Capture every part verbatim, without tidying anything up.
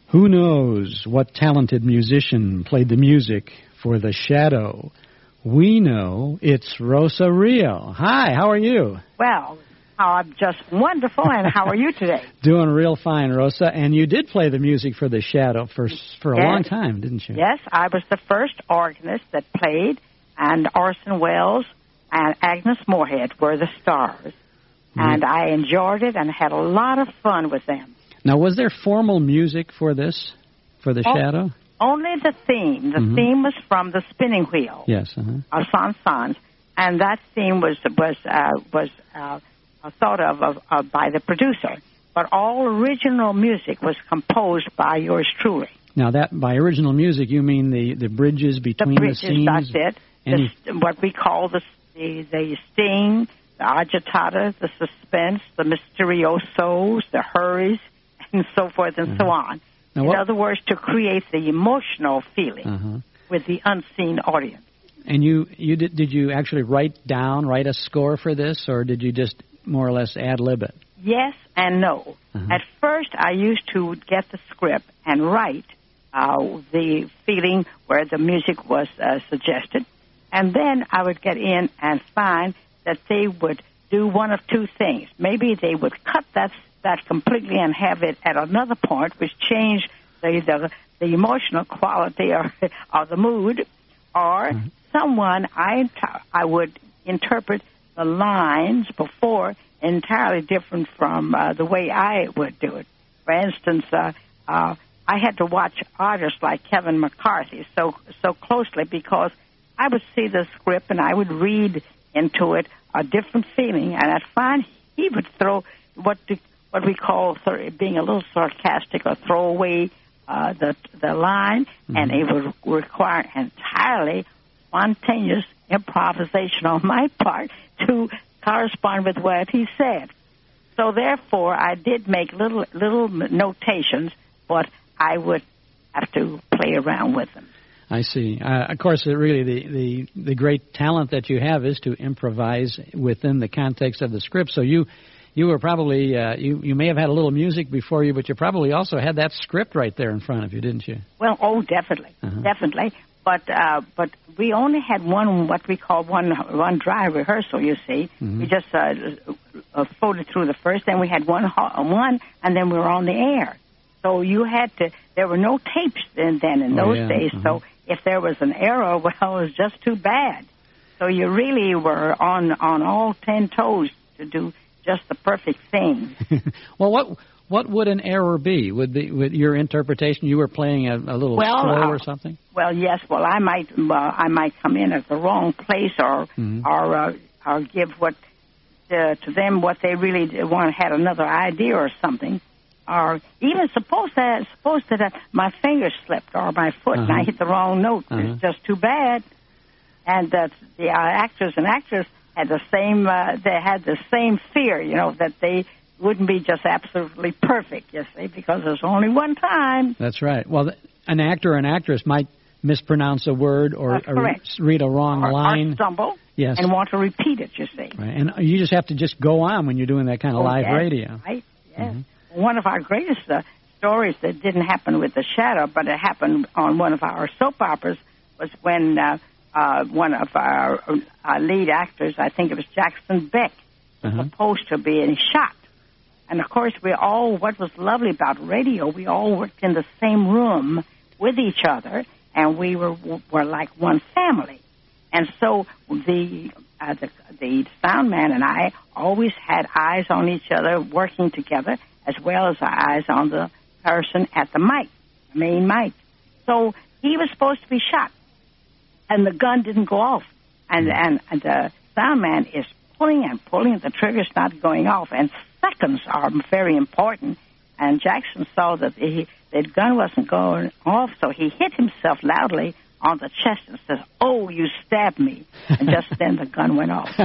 Who knows what talented musician played the music for The Shadow? We know it's Rosa Rio. Hi, how are you? Well, I'm just wonderful, and how are you today? Doing real fine, Rosa. And you did play the music for The Shadow for for a yes. long time, didn't you? Yes, I was the first organist that played, and Orson Welles and Agnes Moorehead were the stars. Mm-hmm. And I enjoyed it and had a lot of fun with them. Now, was there formal music for this, for The oh, Shadow? Only the theme. The mm-hmm. theme was from The Spinning Wheel. Yes. Uh-huh. Of Saint-Saëns. And that theme was was uh, was uh, thought of, of, of by the producer. But all original music was composed by yours truly. Now, that by original music, you mean the, the bridges between the, bridges, the scenes? That's it. Any... The, what we call the, the, the sting, the agitata, the suspense, the mysteriosos, the hurries, and so forth and uh-huh. so on. Now, In what... other words, to create the emotional feeling uh-huh. with the unseen audience. And you, you did, did you actually write down, write a score for this, or did you just more or less ad-lib it? Yes and no. Uh-huh. At first, I used to get the script and write uh, the feeling where the music was uh, suggested. And then I would get in and find that they would do one of two things. Maybe they would cut that that completely and have it at another point, which changed the the, the emotional quality or, or the mood, or mm-hmm. someone I I would interpret the lines before entirely different from uh, the way I would do it. For instance, uh, uh, I had to watch artists like Kevin McCarthy so so closely because I would see the script and I would read into it a different feeling, and I'd find he would throw what the, what we call th- being a little sarcastic or throw away uh, the the line, mm-hmm. and it would require entirely spontaneous improvisation on my part to correspond with what he said. So therefore, I did make little little notations, but I would have to play around with them. I see. Uh, of course, it really the, the, the great talent that you have is to improvise within the context of the script. So you you were probably uh, you you may have had a little music before you, but you probably also had that script right there in front of you, didn't you? Well, oh, definitely, uh-huh. definitely. But uh, but we only had one what we call one one dry rehearsal. You see, mm-hmm. we just uh, uh, floated through the first, then we had one one, and then we were on the air. So you had to. There were no tapes then, then in oh, those yeah. days. Uh-huh. So if there was an error, well, it was just too bad. So you really were on on all ten toes to do just the perfect thing. Well, what what would an error be? Would the with your interpretation, you were playing a, a little well, slow uh, or something? Well, yes. Well, I might uh, I might come in at the wrong place, or mm-hmm. or uh, or give what uh, to them what they really want had another idea or something. Or even suppose that suppose that uh, my finger slipped or my foot uh-huh. and I hit the wrong note. Uh-huh. It's just too bad. And uh, the uh, actors and actors had the same. Uh, they had the same fear, you know, that they wouldn't be just absolutely perfect. You see, because there's only one time. That's right. Well, an actor or an actress might mispronounce a word or, or read a wrong or, line. Or stumble. Yes. And want to repeat it. You see. Right. And you just have to just go on when you're doing that kind of oh, live yes, radio. Right. Yes. Mm-hmm. One of our greatest uh, stories that didn't happen with The Shadow, but it happened on one of our soap operas, was when uh, uh, one of our uh, lead actors, I think it was Jackson Beck, was uh-huh. supposed to be shot. And, of course, we all, what was lovely about radio, we all worked in the same room with each other, and we were were like one family. And so the uh, the, the sound man and I always had eyes on each other, working together, as well as our eyes on the person at the mic, the main mic. So he was supposed to be shot, and the gun didn't go off. And, and, and the sound man is pulling and pulling, and the trigger's not going off. And seconds are very important. And Jackson saw that he, the gun wasn't going off, so he hit himself loudly on the chest and says, "Oh, you stabbed me." And just then the gun went off.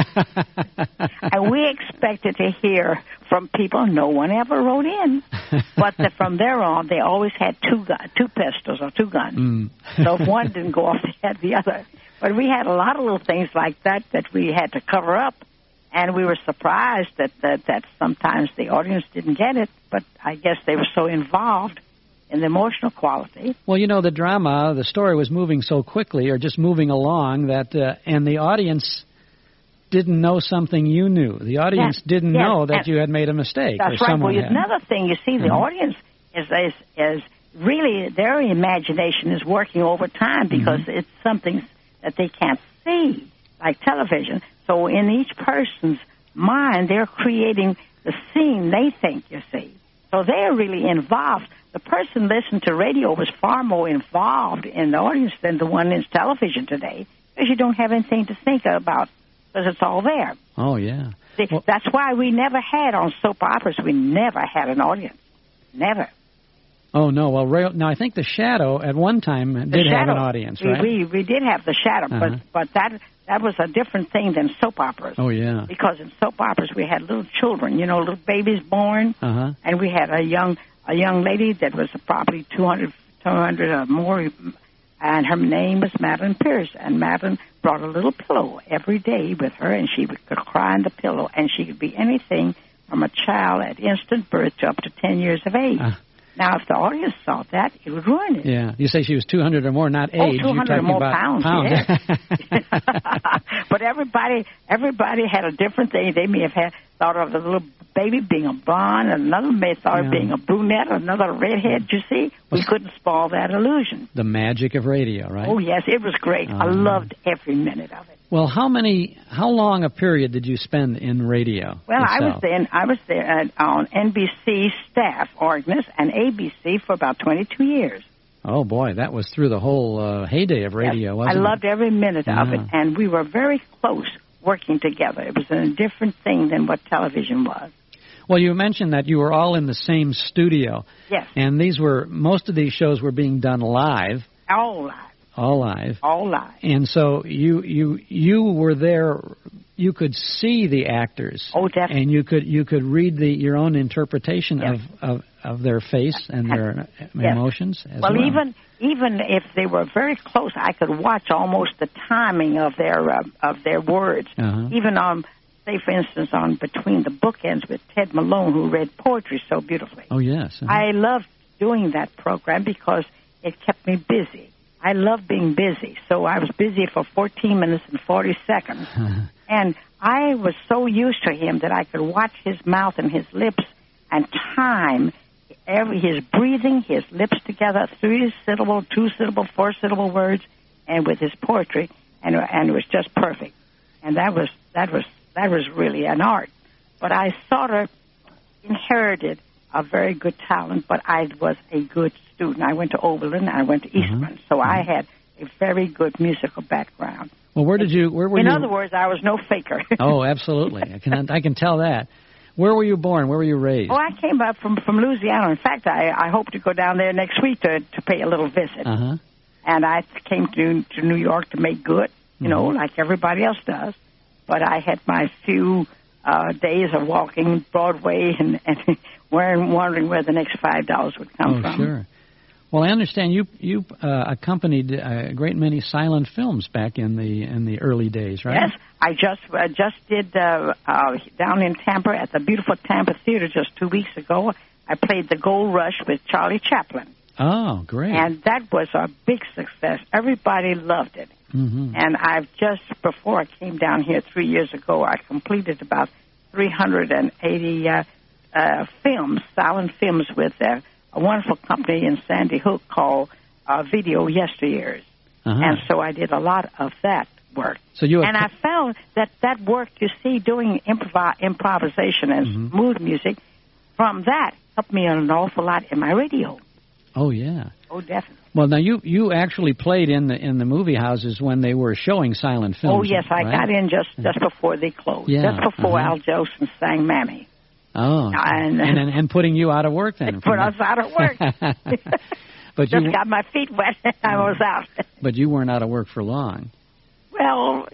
And we expected to hear from people. No one ever wrote in. But the, from there on, they always had two gun, two pistols or two guns. Mm. So if one didn't go off, they had the other. But we had a lot of little things like that that we had to cover up. And we were surprised that, that, that sometimes the audience didn't get it. But I guess they were so involved in the emotional quality. Well, you know, the drama, the story was moving so quickly, or just moving along, that uh, and the audience didn't know something you knew. The audience yes, didn't yes, know that and you had made a mistake. That's or right. Well, had. another thing, you see, the mm-hmm. audience is, is is really, their imagination is working overtime because mm-hmm. it's something that they can't see, like television. So in each person's mind, they're creating the scene they think, you see. So they're really involved. The person listening to radio was far more involved in the audience than the one in television today, because you don't have anything to think about, because it's all there. Oh, yeah. See, well, that's why we never had, on soap operas, we never had an audience. Never. Oh, no. Well, real, no, I think The Shadow at one time the did shadow, have an audience, we, right? We, we did have The Shadow, uh-huh. but, but that that was a different thing than soap operas. Oh, yeah. Because in soap operas, we had little children, you know, little babies born, uh-huh. and we had a young a young lady that was probably two hundred, two hundred or more, and her name was Madeline Pierce, and Madeline brought a little pillow every day with her, and she could cry in the pillow, and she could be anything from a child at instant birth to up to ten years of age. Uh. Now, if the audience saw that, it would ruin it. Yeah. You say she was two hundred or more, not age. Oh, two hundred or more about pounds, pounds. Yes. But everybody everybody had a different thing. They may have had, thought of the little baby being a blonde, and another may have thought yeah. of being a brunette, another a redhead, you see. We couldn't spoil that illusion. The magic of radio, right? Oh, yes, it was great. Uh, I loved every minute of it. Well, how many, how long a period did you spend in radio? Well, yourself? I was there. I was there at, on N B C staff, organist, and A B C for about twenty-two years. Oh boy, that was through the whole uh, heyday of radio, yes, wasn't I it? I loved every minute uh-huh. of it, and we were very close working together. It was a different thing than what television was. Well, you mentioned that you were all in the same studio. Yes. And these were, most of these shows were being done live. All live. All live. All live. And so you you you were there. You could see the actors. Oh, definitely. And you could you could read the your own interpretation yes. of, of of their face and their yes. emotions. As well, well, even even if they were very close, I could watch almost the timing of their uh, of their words. Uh-huh. Even on, say, for instance, on Between the Bookends with Ted Malone, who read poetry so beautifully. Oh yes. Uh-huh. I loved doing that program because it kept me busy. I love being busy, so I was busy for fourteen minutes and forty seconds. And I was so used to him that I could watch his mouth and his lips and time every his breathing, his lips together, three-syllable, two-syllable, four-syllable words, and with his poetry, and and it was just perfect. And that was that was that was really an art. But I sort of inherited a very good talent, but I was a good student. I went to Oberlin, I went to Eastman, uh-huh. so uh-huh. I had a very good musical background. Well, where did you? Where were In you? other words, I was no faker. Oh, absolutely. I can I can tell that. Where were you born? Where were you raised? Oh, I came up from from Louisiana. In fact, I I hope to go down there next week to to pay a little visit. Uh-huh. And I came to to New York to make good, you mm-hmm. know, like everybody else does. But I had my few uh, days of walking Broadway and and wondering where the next five dollars would come oh, from. Sure. Well, I understand you you uh, accompanied a great many silent films back in the in the early days, right? Yes, I just uh, just did uh, uh, down in Tampa at the beautiful Tampa Theater just two weeks ago. I played The Gold Rush with Charlie Chaplin. Oh, great! And that was a big success. Everybody loved it. Mm-hmm. And I've just before I came down here three years ago, I completed about three hundred eighty uh, uh, films, silent films with. Uh, a wonderful company in Sandy Hook called uh, Video Yesteryears. Uh-huh. And so I did a lot of that work. So you and I found that that work, you see, doing improv- improvisation and mm-hmm. mood music, from that helped me an awful lot in my radio. Oh, yeah. Oh, definitely. Well, now, you, you actually played in the in the movie houses when they were showing silent films. Oh, yes, I right? got in just, just before they closed. Yeah. Just before uh-huh. Al Jolson sang Mammy. Oh, and, and, and and putting you out of work then. Put us out of work. But Just you got my feet wet and I was out. But you weren't out of work for long. Well,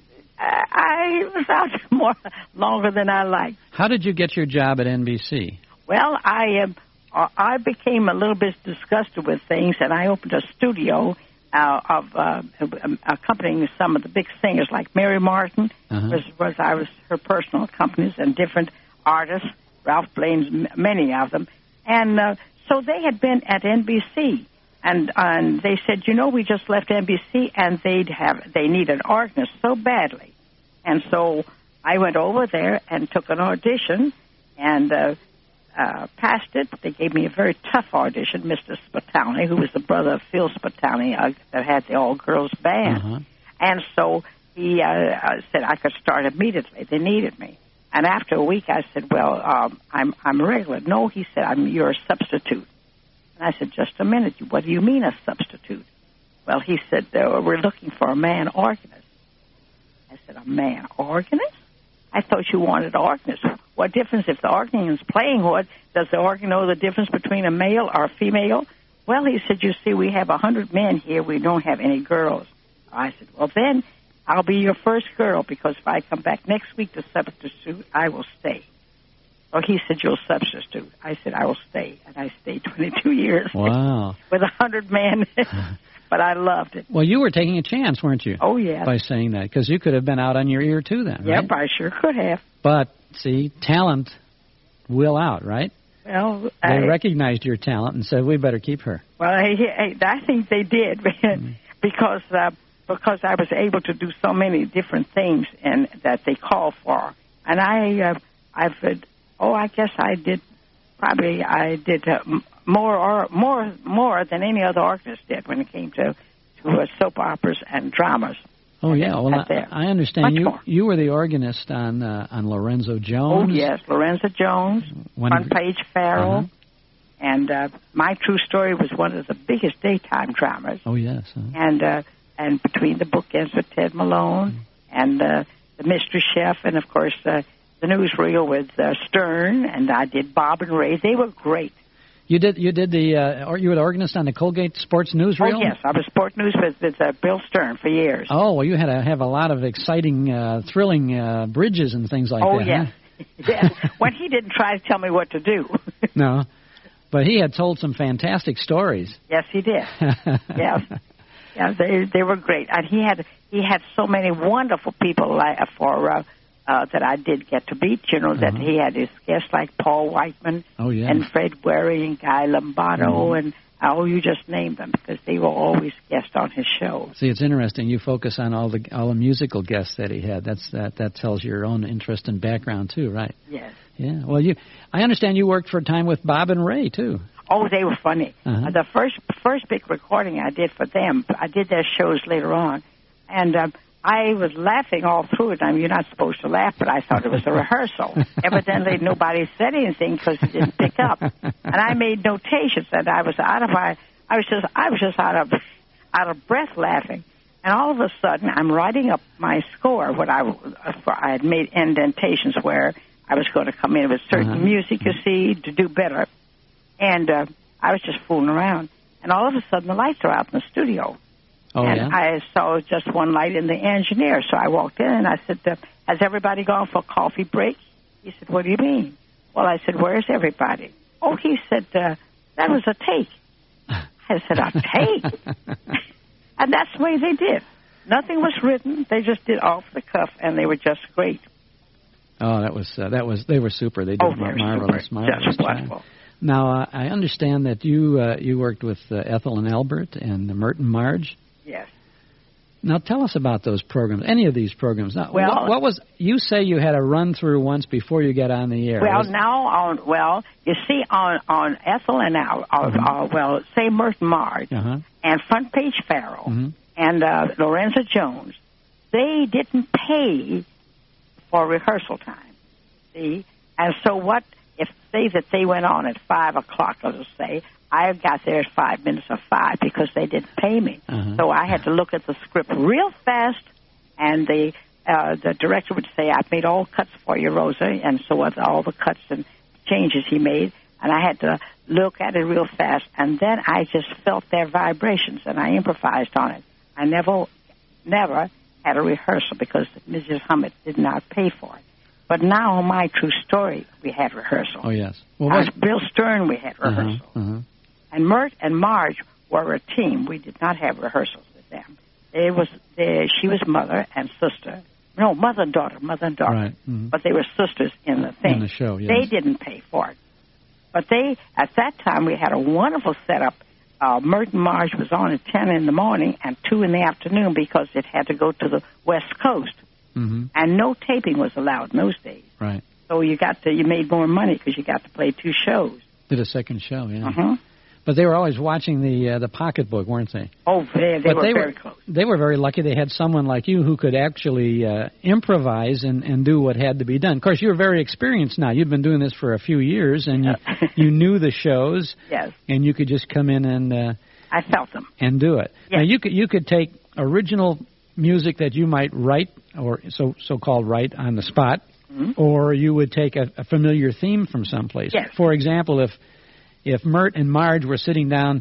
I was out more longer than I liked. How did you get your job at N B C? Well, I uh, I became a little bit disgusted with things, and I opened a studio uh, of uh, accompanying some of the big singers like Mary Martin. Uh-huh. was, was I was her personal accompanist, and different artists, Ralph Blaine's, many of them. And uh, so they had been at N B C, and and they said, you know, we just left N B C, and they'd have they need an organist so badly, and so I went over there and took an audition, and uh, uh, passed it. They gave me a very tough audition. Mister Spitali, who was the brother of Phil Spitali, uh, that had the all-girls band, Uh-huh. and so he uh, uh, said I could start immediately. They needed me. And after a week, I said, well, um, I'm I'm a regular. No, he said, I'm you're a substitute. And I said, just a minute. What do you mean a substitute? Well, he said, uh, we're looking for a man organist. I said, a man organist? I thought you wanted an organist. What difference if the organist is playing? What does the organ know the difference between a male or a female? Well, he said, you see, we have a hundred men here. We don't have any girls. I said, well, then I'll be your first girl, because if I come back next week to substitute, I will stay. Oh, he said, you'll substitute. I said, I will stay. And I stayed twenty-two years. Wow. With a hundred men. But I loved it. Well, you were taking a chance, weren't you? Oh, yes. By saying that, because you could have been out on your ear, too, then, right? Yep, I sure could have. But, see, talent will out, right? Well, They I, recognized your talent and said, we better keep her. well, I, I, I think they did, because uh, because I was able to do so many different things and that they called for. And I, uh, I've, uh, oh, I guess I did, probably I did uh, m- more or more more than any other organist did when it came to, to uh, soap operas and dramas. Oh, yeah. Well, Out there. I, I understand Much you more. you were the organist on uh, on Lorenzo Oh, Jones. yes, Lorenzo Jones, When- Front Page Pharaoh, Uh-huh. and uh, My True Story was one of the biggest daytime dramas. Oh, yes. huh? And uh, and Between the Bookends with Ted Malone, and uh, The Mystery Chef, and, of course, uh, the newsreel with uh, Stern, and I did Bob and Ray. They were great. You did you did the uh, or you were the organist on the Colgate Sports Newsreel? Oh, yes, I was Sport News with, with uh, Bill Stern for years. Oh, well, you had to have a lot of exciting, uh, thrilling uh, bridges and things like Oh, that. yes. Huh? Yes, when he didn't try to tell me what to do. No, but he had told some fantastic stories. Yes, he did. Yes. Yeah, they they were great, and he had he had so many wonderful people like, for uh, uh, that I did get to meet. You know, that Uh-huh. he had his guests like Paul Whiteman, Oh, yeah. and Fred Waring and Guy Lombardo, Mhm. and oh, you just named them because they were always guests on his show. See, it's interesting. You focus on all the all the musical guests that he had. That's that that tells your own interest and background too, right? Yes. Yeah. Well, you I understand you worked for a time with Bob and Ray too. Oh, they were funny. Uh-huh. Uh, the first first big recording I did for them, I did their shows later on, and um, I was laughing all through it. I mean, you're not supposed to laugh, but I thought it was a rehearsal. Evidently, nobody said anything because it didn't pick up, and I made notations, and I was out of my, I was just, I was just out of, out of breath laughing. And all of a sudden, I'm writing up my score. What I, for, I had made indentations where I was going to come in with certain Uh-huh. music, you see, to do better. And uh, I was just fooling around. And all of a sudden, the lights are out in the studio. Oh, and yeah? I saw just one light in the engineer. So I walked in and I said, uh, has everybody gone for a coffee break? He said, what do you mean? Well, I said, where's everybody? Oh, he said, uh, that was a take. I said, a take? And that's the way they did. Nothing was written. They just did off the cuff, and they were just great. Oh, that was uh, that was they were super. They did Oh, mar- they're marvelous, super. marvelous Just job. wonderful. Now, uh, I understand that you uh, you worked with uh, Ethel and Albert and Mert and Marge. Yes. Now, tell us about those programs. Any of these programs? Now, Well- what, what was you say you had a run through once before you got on the air? Well, Was- now on well, you see on on Ethel and Al, uh, Mhm. uh, well, say Mert and Marge Uh-huh. and Front Page Pharaoh Mhm. and uh, Lorenzo Jones, they didn't pay for rehearsal time. See, and so what if say that they went on at five o'clock? Let us say I got there at five minutes of five because they didn't pay me. Uh-huh. So I had to look at the script real fast, and the uh, the director would say, "I've made all cuts for you, Rosa," and so was all the cuts and changes he made, and I had to look at it real fast, and then I just felt their vibrations, and I improvised on it. I never, never had a rehearsal because Missus Hummett did not pay for it. But now, on My True Story, we had rehearsal. Oh, yes. Well, On was, Bill Stern, we had uh-huh, rehearsal. uh-huh. And Mert and Marge were a team. We did not have rehearsals with them. It was they, she was mother and sister. No, mother and daughter, mother and daughter. Right. Mhm. But they were sisters in the thing. In the show, yes. They didn't pay for it. But they, at that time, we had a wonderful setup. Uh, Merton Marge was on at ten in the morning and two in the afternoon because it had to go to the West Coast. Mm-hmm. And no taping was allowed in those days. Right. So you got to, you made more money because you got to play two shows. Did a second show, yeah. Uh-huh. But they were always watching the uh, the pocketbook, weren't they? Oh, they, they but were they very were, close. They were very lucky. They had someone like you who could actually uh, improvise and, and do what had to be done. Of course, you're very experienced now. You've been doing this for a few years, and you, you knew the shows. Yes. And you could just come in and uh, I felt them and do it. Yes. Now you could you could take original music that you might write or so so called write on the spot, mm-hmm. or you would take a, a familiar theme from someplace. Yes. For example, if if Mert and Marge were sitting down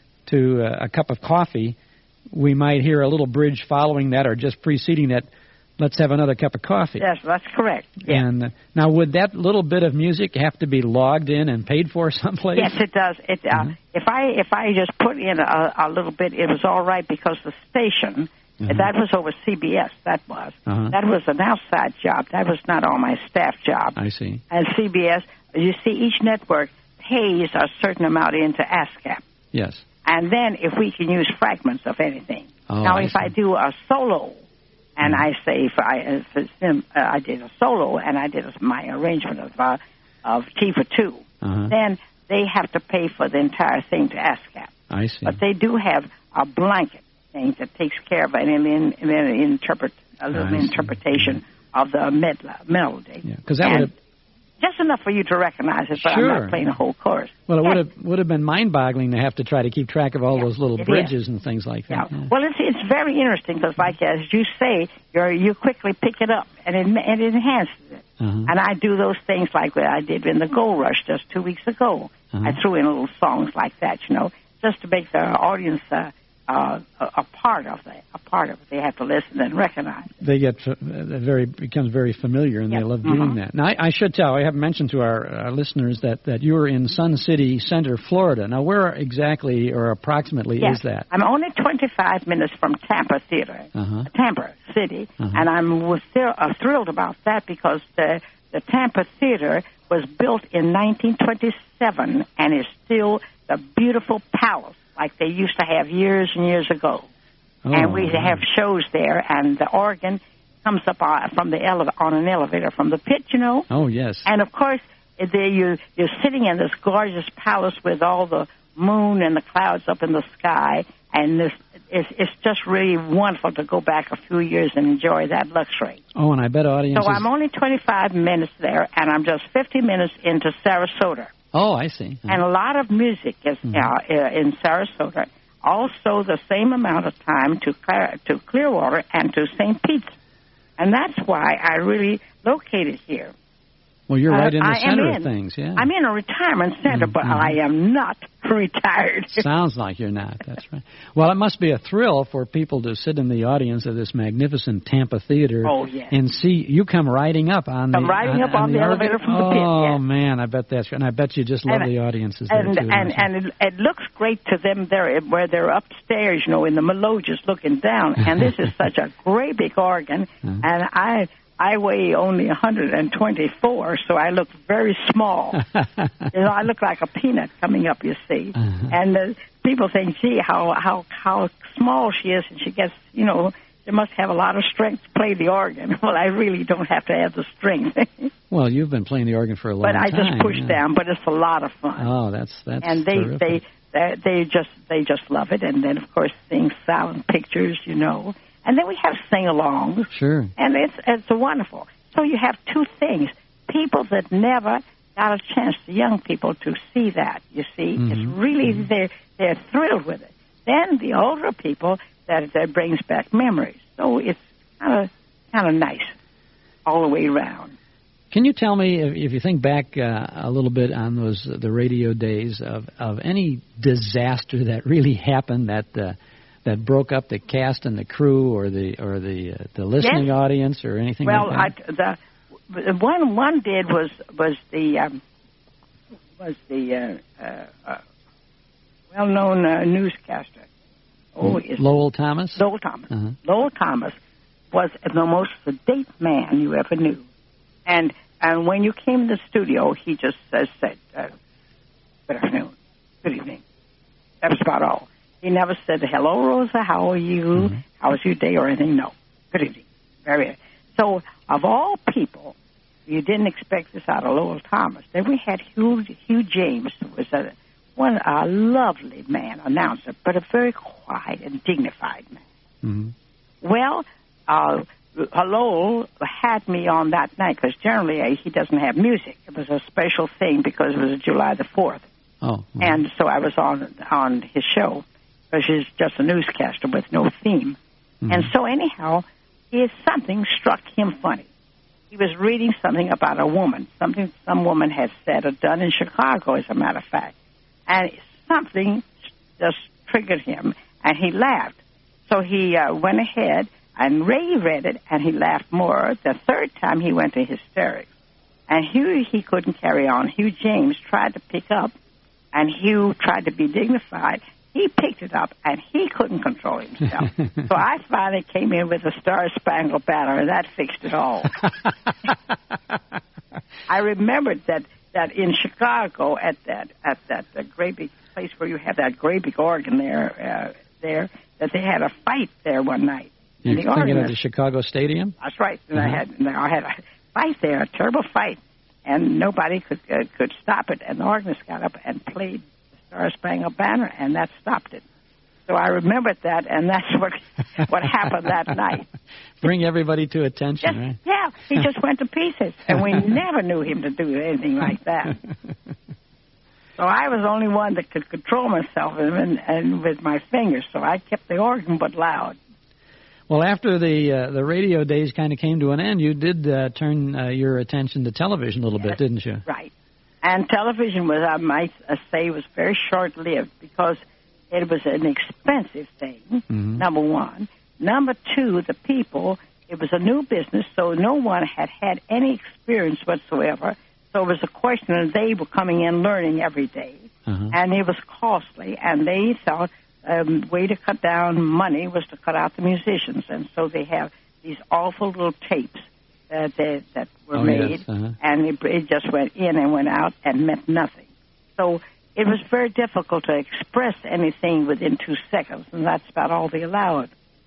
to uh, a cup of coffee, we might hear a little bridge following that or just preceding that. Let's have another cup of coffee. Yes, that's correct. Yes. And uh, now, would that little bit of music have to be logged in and paid for someplace? Yes, it does. It, uh, mm-hmm. If I if I just put in a, a little bit, it was all right because the station, mm-hmm. that was over C B S, that was. Uh-huh. That was an outside job. That was not on my staff job. I see. And C B S, you see, each network pays a certain amount into ASCAP. Yes. And then if we can use fragments of anything. Oh, now, I if see. I do a solo, and mm-hmm. I say if I if it's, uh, I did a solo and I did a, my arrangement of uh, of T for two, uh-huh. then they have to pay for the entire thing to ASCAP. I see. But they do have a blanket thing that takes care of any in, in, in interpret a little I interpretation see. of the med- melody. Yeah, because that and would have. Just enough for you to recognize it, but Sure. I'm not playing a whole chorus. Well, it yes. would have would have been mind-boggling to have to try to keep track of all yeah, those little it bridges is. and things like Yeah. that. Yeah. Well, it's it's very interesting because, like as you say, you you quickly pick it up and it, and it enhances it. Uh-huh. And I do those things like what I did in the Gold Rush just two weeks ago. Uh-huh. I threw in little songs like that, you know, just to make the audience uh, uh, a, a part of it. A part of it. They have to listen and recognize it. They get uh, very becomes very familiar, and Yep. they love Mm-hmm. doing that. Now, I, I should tell, I haven't mentioned to our, our listeners that, that you are in Sun City Center, Florida. Now, where exactly or approximately yes. is that? I'm only twenty-five minutes from Tampa Theater, Uh-huh. Tampa City, Uh-huh. and I'm was still, uh, thrilled about that because the, the Tampa Theater was built in nineteen twenty-seven and is still the beautiful palace like they used to have years and years ago. Oh, and we wow. have shows there, and the organ comes up uh, from the ele- on an elevator from the pit, you know. Oh, yes. And of course, there you you're sitting in this gorgeous palace with all the moon and the clouds up in the sky, and this it's, it's just really wonderful to go back a few years and enjoy that luxury. Oh, and I bet audiences... So I'm only twenty-five minutes there, and I'm just fifty minutes into Sarasota. Oh, I see. Uh-huh. And a lot of music is Mm-hmm. uh, in Sarasota. Also, the same amount of time to Clear, to Clearwater and to Saint Pete's, and that's why I really located here. Well, you're right Uh, in the I am center in. of things, yeah. I'm in a retirement center, Mm-hmm. but I am not retired. Sounds like you're not. That's right. Well, it must be a thrill for people to sit in the audience of this magnificent Tampa Theater Oh, yes. and see you come riding up on Come the riding on, up on the organ. elevator from the pit, Oh yes. man, I bet that's and I bet you just love And- the audiences And there too. and and it, it looks great to them there where they're upstairs, you know, in the melodious looking down. And this is such a great big organ, Uh-huh. and I I weigh only one hundred twenty-four, so I look very small. You know, I look like a peanut coming up, you see. Uh-huh. And uh, people think, gee, how how how small she is, and she gets, you know, she must have a lot of strength to play the organ. Well, I really don't have to have the strength. Well, you've been playing the organ for a long But I time. just push yeah. down, but it's a lot of fun. Oh, that's that's and they terrific. they they they just they just love it. And then of course seeing silent pictures, you know. And then we have sing-alongs. Sure. And it's it's wonderful. So you have two things: people that never got a chance, the young people, to see that. You see, Mm-hmm. it's really mm-hmm. they're they're thrilled with it. Then the older people that that brings back memories. So it's kind of kind of nice all the way around. Can you tell me, if, if you think back uh, a little bit on those the radio days, of, of any disaster that really happened that uh, that broke up the cast and the crew, or the or the uh, the listening Yes. audience, or anything Well, like that? I, the one one did was was the um, was the uh, uh, uh, well-known uh, newscaster. Oh, is Lowell Thomas. Lowell Thomas. Uh-huh. Lowell Thomas was the most sedate man you ever knew, and and when you came to the studio, he just uh, said, uh, That was about all. He never said, hello, Rosa, how are you? Mm-hmm. How was your day or anything? No. Good evening. Very. So, of all people, you didn't expect this out of Lowell Thomas. Then we had Hugh, Hugh James, who was a, one, a lovely man, announcer, but a very quiet and dignified man. Mm-hmm. Well, uh, Lowell had me on that night, because generally uh, he doesn't have music. It was a special thing because it was July the fourth. Oh. Mm-hmm. And so I was on on his show, because he's just a newscaster with no theme. Mm-hmm. And so anyhow, his, something struck him funny. He was reading something about a woman, something some woman had said or done in Chicago, as a matter of fact. And something just triggered him, and he laughed. So he uh, went ahead and Ray read it, and he laughed more. The third time, he went to hysterics. And Hugh, he couldn't carry on. Hugh James tried to pick up, and Hugh tried to be dignified. He picked it up, and he couldn't control himself. So I finally came in with a Star-Spangled Banner, and that fixed it all. I remembered that, that in Chicago, at that at that uh, great big place where you have that great big organ there, uh, there, that they had a fight there one night. You're thinking organist, of the Chicago Stadium? That's right. And uh-huh. I had I had a fight there, a terrible fight, and nobody could uh, could stop it. And the organist got up and played Star-Spangled Banner, and that stopped it. So I remembered that, and that's what what happened that night. Bring everybody to attention, just, right? Yeah, he just went to pieces, and we never knew him to do anything like that. So I was the only one that could control myself and, and with my fingers, so I kept the organ but loud. Well, after the uh, the radio days kind of came to an end, you did uh, turn uh, your attention to television a little yes, bit, didn't you? Right. And television was, I might say, was very short-lived because it was an expensive thing, mm-hmm. number one. Number two, the people, it was a new business, so no one had had any experience whatsoever. So it was a question of they were coming in learning every day. Uh-huh. And it was costly, and they thought a um, way to cut down money was to cut out the musicians. And so they have these awful little tapes Uh, that, that were oh, made, yes. uh-huh. and it, it just went in and went out and meant nothing. So it was very difficult to express anything within two seconds, and that's about all they allowed.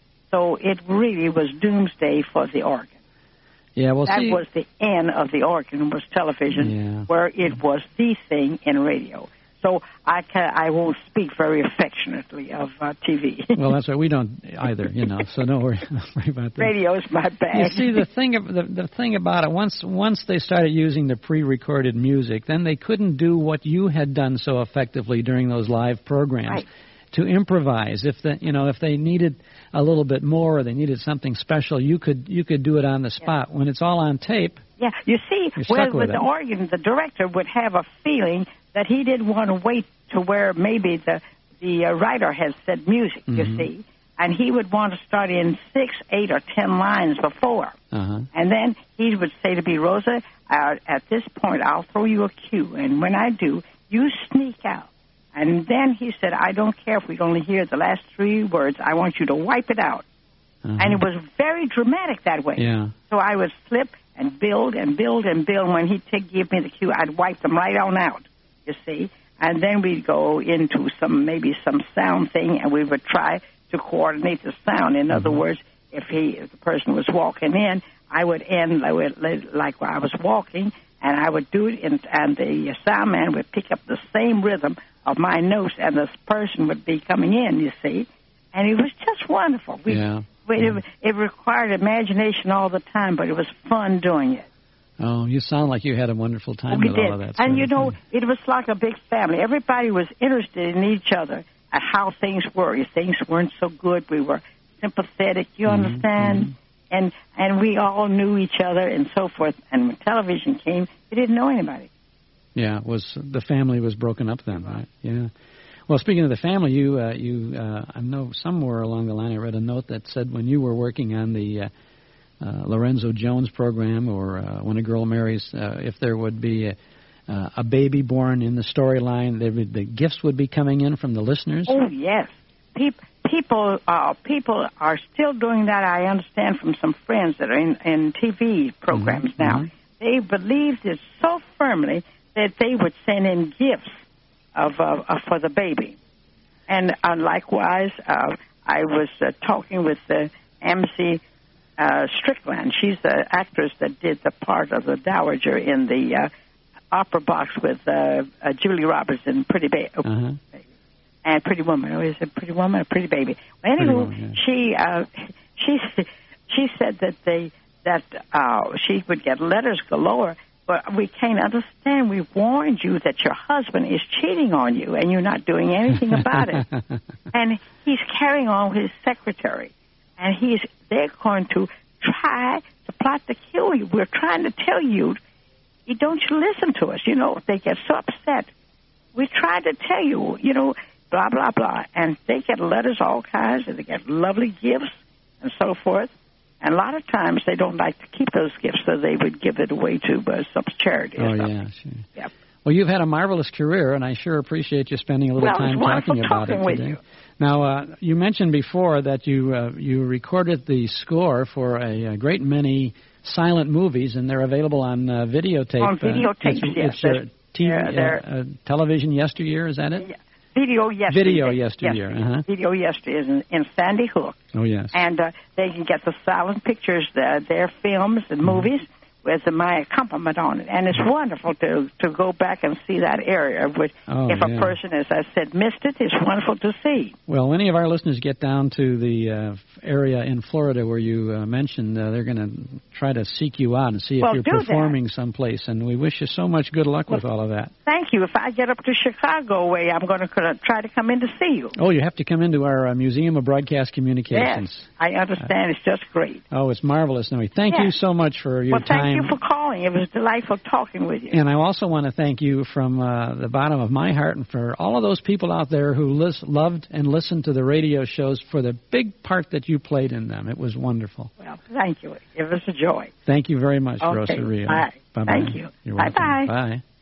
So it really was doomsday for the organ. Yeah, well, that see, was the end of the organ, was television, yeah. where it was the thing in radio. So I can, I won't speak very affectionately of uh, T V. Well, that's right. We don't either, you know. So don't worry, don't worry about that. Radio's my bag. You see, the thing of, the the thing about it, once once they started using the pre-recorded music, then they couldn't do what you had done so effectively during those live programs, right. to improvise. If the you know if they needed a little bit more, or they needed something special, you could you could do it on the spot. Yeah. When it's all on tape. Yeah, you see, with, with the organ, the director would have a feeling that he didn't want to wait to where maybe the the uh, writer has said music, mm-hmm. you see, and he would want to start in six, eight, or ten lines before. Uh-huh. And then he would say to me, Rosa, uh, at this point, I'll throw you a cue, and when I do, you sneak out. And then he said, I don't care if we only hear the last three words. I want you to wipe it out. Uh-huh. And it was very dramatic that way. Yeah. So I would slip and build and build and build. When he'd take, give me the cue, I'd wipe them right on out, you see. And then we'd go into some, maybe some sound thing, and we would try to coordinate the sound. In mm-hmm. other words, if he, if the person was walking in, I would end like where I was walking, and I would do it, in, and the sound man would pick up the same rhythm of my notes, and this person would be coming in, you see. And it was just wonderful. We, yeah. we, yeah. It, it required imagination all the time, but it was fun doing it. Oh, you sound like you had a wonderful time we with did. all of that. And, you know, thing. it was like a big family. Everybody was interested in each other and how things were. If things weren't so good, we were sympathetic, you mm-hmm. understand? Mm-hmm. And and we all knew each other and so forth. And when television came, we didn't know anybody. Yeah, it was the family was broken up then, right? Yeah. Well, speaking of the family, you, uh, you, uh, I know somewhere along the line I read a note that said when you were working on the uh, uh, Lorenzo Jones program, or uh, When a Girl Marries, uh, if there would be a, uh, a baby born in the storyline, there would, the gifts would be coming in from the listeners. Oh yes, Pe- people, uh, people are still doing that. I understand from some friends that are in, in T V programs mm-hmm. now. Mm-hmm. They believed it so firmly that they would send in gifts of uh, uh, for the baby. And uh, likewise, uh, I was uh, talking with uh, M C uh, Strickland. She's the actress that did the part of the Dowager in the uh, opera box with uh, uh, Julie Roberts and Pretty Baby. Uh-huh. And Pretty Woman. Oh, is it Pretty Woman or Pretty Baby? Well, anyway, Pretty Woman, yeah. she uh, she she said that they that uh, she would get letters galore, but we can't understand. We warned you that your husband is cheating on you, and you're not doing anything about it. And he's carrying on with his secretary, and he's they're going to try to plot to kill you. We're trying to tell you, you don't you listen to us? You know, they get so upset. We tried to tell you, you know. Blah, blah, blah. And they get letters, all kinds, and they get lovely gifts and so forth. And a lot of times they don't like to keep those gifts, so they would give it away to uh, some charity or oh, something. yeah, sure. Yep. Well, you've had a marvelous career, and I sure appreciate you spending a little well, time talking about talking it with today. You. Now, uh, you mentioned before that you uh, you recorded the score for a, a great many silent movies, and they're available on uh, videotape. On videotape, uh, it's, yes. It's your T V, yeah, uh, uh, television yesteryear, is that it? Yeah. Video yesterday. Video yesteryear. yesterday. Uh-huh. Video yesterday is in, in Sandy Hook. Oh, yes. And uh, they can get the silent pictures, uh, their films and mm-hmm. movies with my accompaniment on it. And it's wonderful to to go back and see that area. Which, oh, if yeah. a person, as I said, missed it, it's wonderful to see. Well, when any of our listeners get down to the uh, area in Florida where you uh, mentioned, uh, they're going to try to seek you out and see well, if you're performing that. someplace. And we wish you so much good luck well, with all of that. Thank you. If I get up to Chicago way, I'm going to try to come in to see you. Oh, you have to come into our uh, Museum of Broadcast Communications. Yes, I understand. Uh, it's just great. Oh, it's marvelous, Noe. Thank yes. you so much for your well, time. Well, thank you for calling. It was delightful talking with you. And I also want to thank you from uh, the bottom of my heart and for all of those people out there who lis- loved and listened to the radio shows for the big part that you played in them. It was wonderful. Well, thank you. It was a joy. Thank you very much, okay. Rosa Rio. Bye. Bye-bye. Thank you. You're Bye-bye. welcome. Bye.